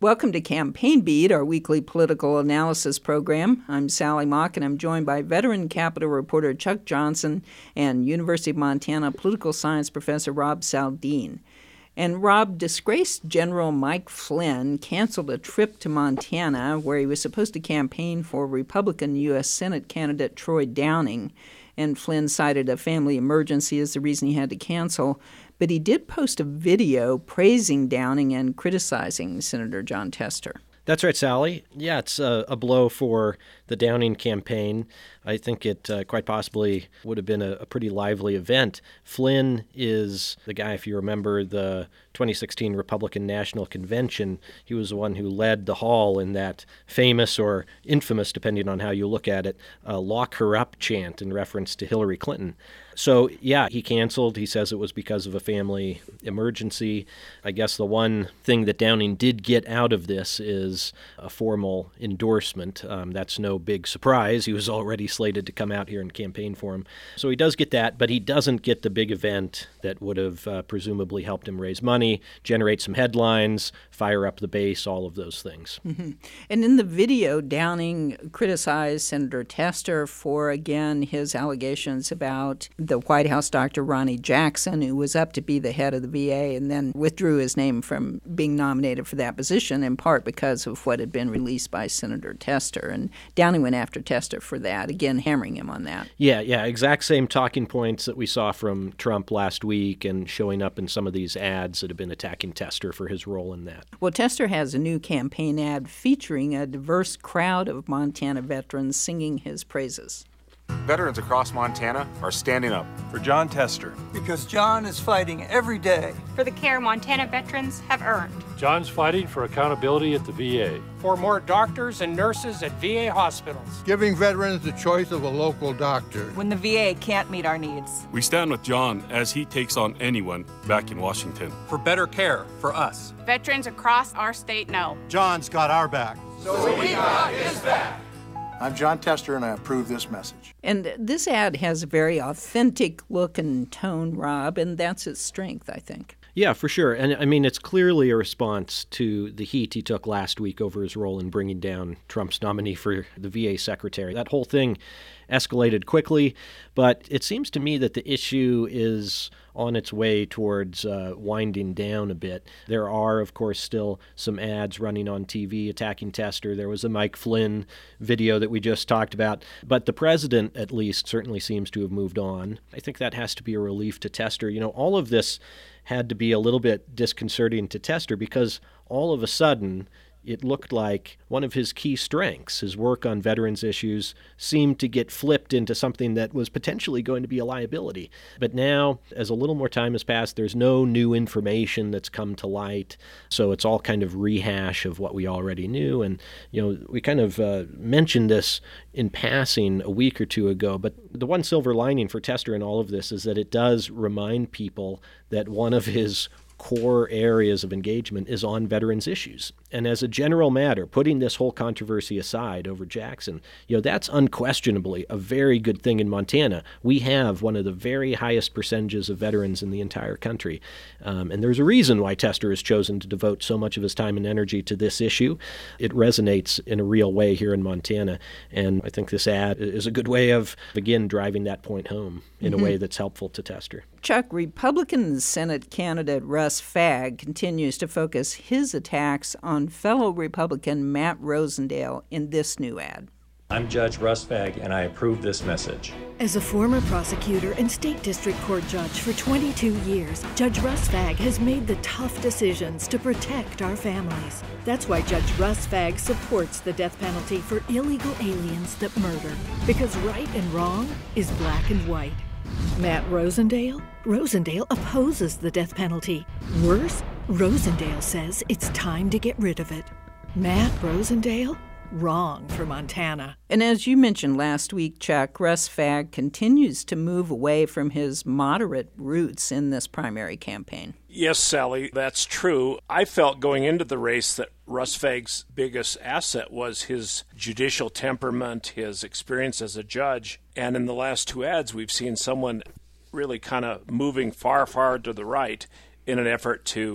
Welcome to Campaign Beat, our weekly political analysis program. I'm Sally Mock, and I'm joined by veteran Capitol reporter Chuck Johnson and University of Montana political science professor Rob Saldin. And Rob, disgraced General Mike Flynn canceled a trip to Montana where he was supposed to campaign for Republican U.S. Senate candidate Troy Downing. And Flynn cited a family emergency as the reason he had to cancel. But he did post a video praising Downing and criticizing Senator Jon Tester. That's right, Sally. Yeah, it's a blow for the Downing campaign. I think it quite possibly would have been a pretty lively event. Flynn is the guy, if you remember, the 2016 Republican National Convention. He was the one who led the hall in that famous or infamous, depending on how you look at it, lock her up chant in reference to Hillary Clinton. So, yeah, he canceled. He says it was because of a family emergency. I guess the one thing that Downing did get out of this is a formal endorsement. That's no big surprise. He was already slated to come out here and campaign for him. So he does get that, but he doesn't get the big event that would have presumably helped him raise money, generate some headlines, fire up the base, all of those things. Mm-hmm. And in the video, Downing criticized Senator Tester for, again, his allegations about the White House doctor Ronnie Jackson, who was up to be the head of the VA and then withdrew his name from being nominated for that position, in part because of what had been released by Senator Tester. And Downing went after Tester for that, again, hammering him on that. Yeah, exact same talking points that we saw from Trump last week and showing up in some of these ads that have been attacking Tester for his role in that. Well, Tester has a new campaign ad featuring a diverse crowd of Montana veterans singing his praises. Veterans across Montana are standing up for Jon Tester. Because Jon is fighting every day for the care Montana veterans have earned. Jon's fighting for accountability at the VA. For more doctors and nurses at VA hospitals. Giving veterans the choice of a local doctor. When the VA can't meet our needs. We stand with Jon as he takes on anyone back in Washington. For better care for us. Veterans across our state know. Jon's got our back. So we got his back. I'm Jon Tester, and I approve this message. And this ad has a very authentic look and tone, Rob, and that's its strength, I think. Yeah, for sure. And I mean, it's clearly a response to the heat he took last week over his role in bringing down Trump's nominee for the VA secretary. That whole thing escalated quickly, but it seems to me that the issue is on its way towards winding down a bit. There are, of course, still some ads running on TV attacking Tester. There was a Mike Flynn video that we just talked about. But the president, at least, certainly seems to have moved on. I think that has to be a relief to Tester. You know, all of this had to be a little bit disconcerting to Tester because all of a sudden it looked like one of his key strengths, his work on veterans issues, seemed to get flipped into something that was potentially going to be a liability. But now, as a little more time has passed, there's no new information that's come to light. So it's all kind of rehash of what we already knew. And, you know, we kind of mentioned this in passing a week or two ago. But the one silver lining for Tester in all of this is that it does remind people that one of his core areas of engagement is on veterans issues. And as a general matter, putting this whole controversy aside over Jackson, you know, that's unquestionably a very good thing in Montana. We have one of the very highest percentages of veterans in the entire country. And there's a reason why Tester has chosen to devote so much of his time and energy to this issue. It resonates in a real way here in Montana. And I think this ad is a good way of, again, driving that point home in a way that's helpful to Tester. Chuck, Republican Senate candidate Russ Fagg continues to focus his attacks on fellow Republican Matt Rosendale in this new ad. I'm Judge Russ Fagg, and I approve this message. As a former prosecutor and state district court judge for 22 years, Judge Russ Fagg has made the tough decisions to protect our families. That's why Judge Russ Fagg supports the death penalty for illegal aliens that murder, because right and wrong is black and white. Matt Rosendale? Rosendale opposes the death penalty. Worse, Rosendale says it's time to get rid of it. Matt Rosendale? Wrong for Montana. And as you mentioned last week, Chuck, Russ Fagg continues to move away from his moderate roots in this primary campaign. Yes, Sally, that's true. I felt going into the race that Russ Fagg's biggest asset was his judicial temperament, his experience as a judge. And in the last two ads, we've seen someone really kind of moving far, far to the right in an effort to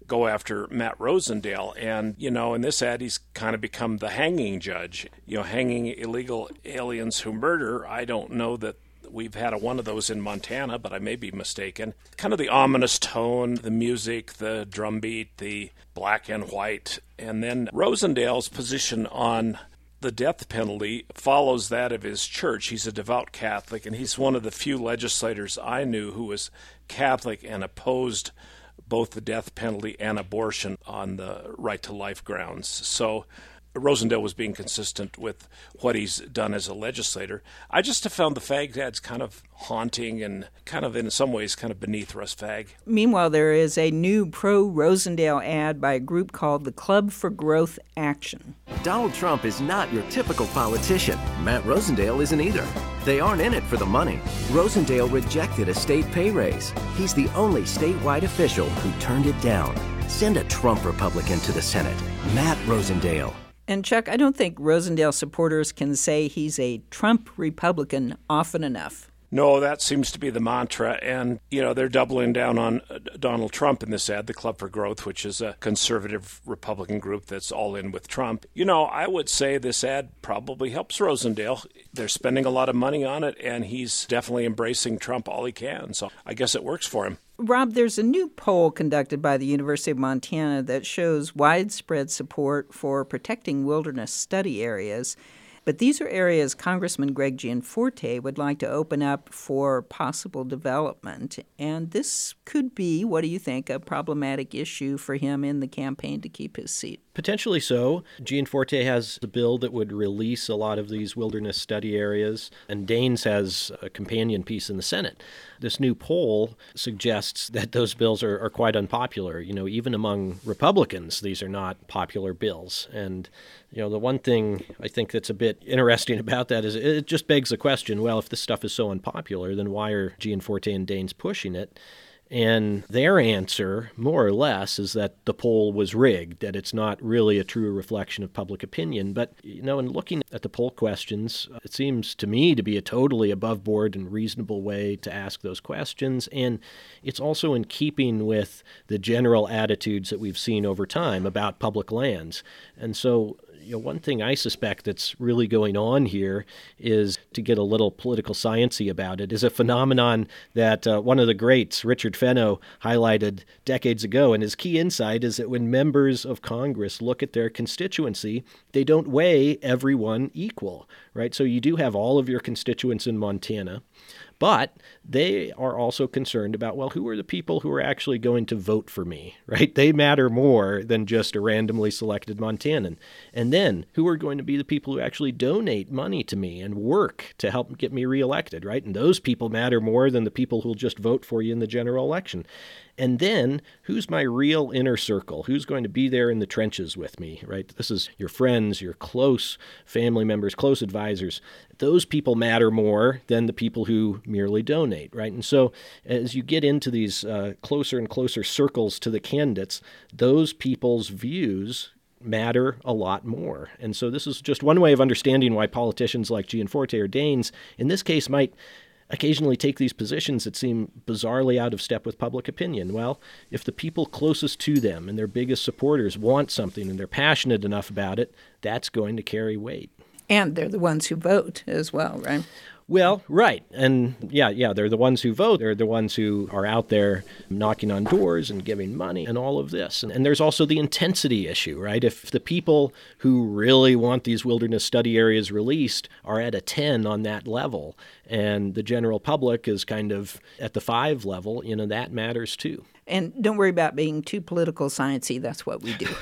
go after Matt Rosendale. And, in this ad, he's kind of become the hanging judge, hanging illegal aliens who murder. I don't know that we've had one of those in Montana, but I may be mistaken. Kind of the ominous tone, the music, the drum beat, the black and white. And then Rosendale's position on the death penalty follows that of his church. He's a devout Catholic, and he's one of the few legislators I knew who was Catholic and opposed both the death penalty and abortion on the right to life grounds. So Rosendale was being consistent with what he's done as a legislator. I just have found the Fag ads kind of haunting and kind of, in some ways, kind of beneath Russ Fag. Meanwhile, there is a new pro-Rosendale ad by a group called the Club for Growth Action. Donald Trump is not your typical politician. Matt Rosendale isn't either. They aren't in it for the money. Rosendale rejected a state pay raise. He's the only statewide official who turned it down. Send a Trump Republican to the Senate, Matt Rosendale. And Chuck, I don't think Rosendale supporters can say he's a Trump Republican often enough. No, that seems to be the mantra. And, they're doubling down on Donald Trump in this ad, the Club for Growth, which is a conservative Republican group that's all in with Trump. I would say this ad probably helps Rosendale. They're spending a lot of money on it, and he's definitely embracing Trump all he can. So I guess it works for him. Rob, there's a new poll conducted by the University of Montana that shows widespread support for protecting wilderness study areas. But these are areas Congressman Greg Gianforte would like to open up for possible development. And this could be, what do you think, a problematic issue for him in the campaign to keep his seat? Potentially so. Gianforte has a bill that would release a lot of these wilderness study areas, and Daines has a companion piece in the Senate. This new poll suggests that those bills are quite unpopular. Even among Republicans, these are not popular bills. And, the one thing I think that's a bit interesting about that is it just begs the question, well, if this stuff is so unpopular, then why are Gianforte and Daines pushing it? And their answer, more or less, is that the poll was rigged, that it's not really a true reflection of public opinion. But, in looking at the poll questions, it seems to me to be a totally above-board and reasonable way to ask those questions. And it's also in keeping with the general attitudes that we've seen over time about public lands. And so one thing I suspect that's really going on here is, to get a little political science-y about it, is a phenomenon that one of the greats, Richard Fenno, highlighted decades ago. And his key insight is that when members of Congress look at their constituency, they don't weigh everyone equal, right? So you do have all of your constituents in Montana, but they are also concerned about, well, who are the people who are actually going to vote for me, right? They matter more than just a randomly selected Montanan. And then, who are going to be the people who actually donate money to me and work to help get me reelected, right? And those people matter more than the people who will just vote for you in the general election. And then, who's my real inner circle? Who's going to be there in the trenches with me, right? This is your friends, your close family members, close advisors. Those people matter more than the people who merely donate, right? And so as you get into these closer and closer circles to the candidates, those people's views matter a lot more. And so this is just one way of understanding why politicians like Gianforte or Daines, in this case, might occasionally take these positions that seem bizarrely out of step with public opinion. Well, if the people closest to them and their biggest supporters want something and they're passionate enough about it, that's going to carry weight. And they're the ones who vote as well, right? Well, right. And yeah, they're the ones who vote. They're the ones who are out there knocking on doors and giving money and all of this. And there's also the intensity issue, right? If the people who really want these wilderness study areas released are at a 10 on that level, and the general public is kind of at the 5 level, that matters too. And don't worry about being too political science-y. That's what we do.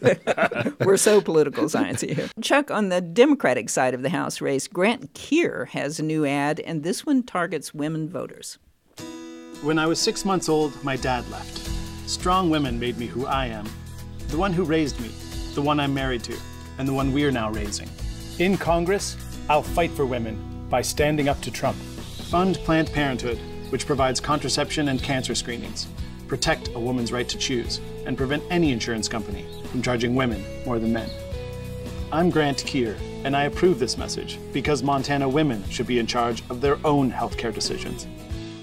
We're so political science-y here. Chuck, on the Democratic side of the House race, Grant Keir has a new ad, and this one targets women voters. When I was 6 months old, my dad left. Strong women made me who I am. The one who raised me, the one I'm married to, and the one we're now raising. In Congress, I'll fight for women by standing up to Trump. Fund Planned Parenthood, which provides contraception and cancer screenings. Protect a woman's right to choose, and prevent any insurance company from charging women more than men. I'm Grant Keir, and I approve this message because Montana women should be in charge of their own healthcare decisions.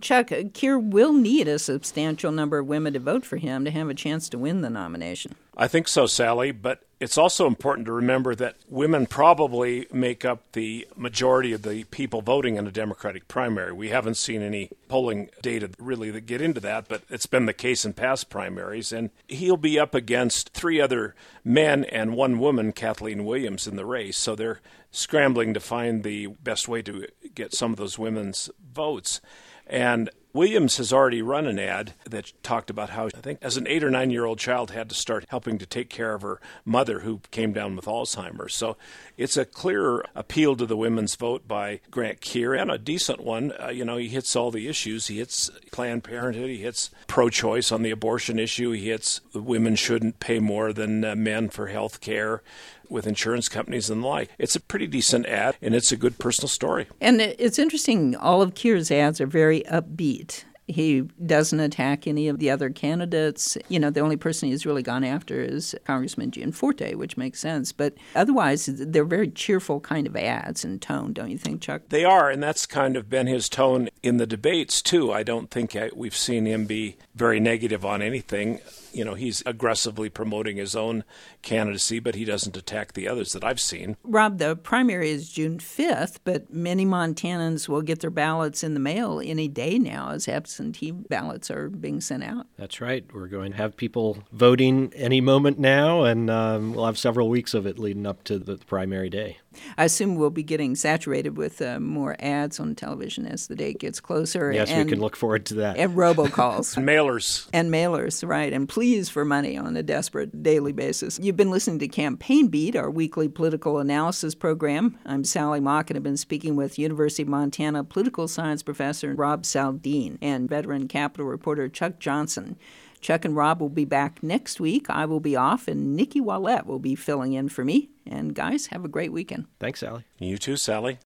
Chuck, Keir will need a substantial number of women to vote for him to have a chance to win the nomination. I think so, Sally, but it's also important to remember that women probably make up the majority of the people voting in a Democratic primary. We haven't seen any polling data really that get into that, but it's been the case in past primaries. And he'll be up against 3 other men and 1 woman, Kathleen Williams, in the race. So they're scrambling to find the best way to get some of those women's votes. And Williams has already run an ad that talked about how, I think, as an 8 or 9-year-old child had to start helping to take care of her mother who came down with Alzheimer's. So it's a clear appeal to the women's vote by Grant Keir, and a decent one. He hits all the issues. He hits Planned Parenthood. He hits pro-choice on the abortion issue. He hits women shouldn't pay more than men for health care with insurance companies and the like. It's a pretty decent ad, and it's a good personal story. And it's interesting, all of Keir's ads are very upbeat. He doesn't attack any of the other candidates. The only person he's really gone after is Congressman Gianforte, which makes sense. But otherwise, they're very cheerful kind of ads in tone, don't you think, Chuck? They are, and that's kind of been his tone in the debates, too. I don't think we've seen him be very negative on anything. He's aggressively promoting his own candidacy, but he doesn't attack the others that I've seen. Rob, the primary is June 5th, but many Montanans will get their ballots in the mail any day now as absentee ballots are being sent out. That's right. We're going to have people voting any moment now, and we'll have several weeks of it leading up to the primary day. I assume we'll be getting saturated with more ads on television as the date gets closer. Yes, we can look forward to that. And robocalls. And mailers. And mailers, right. And pleas for money on a desperate daily basis. You've been listening to Campaign Beat, our weekly political analysis program. I'm Sally Mock, and I've been speaking with University of Montana political science professor Rob Saldin and veteran Capitol reporter Chuck Johnson. Chuck and Rob will be back next week. I will be off, and Nikki Wallette will be filling in for me. And guys, have a great weekend. Thanks, Sally. You too, Sally.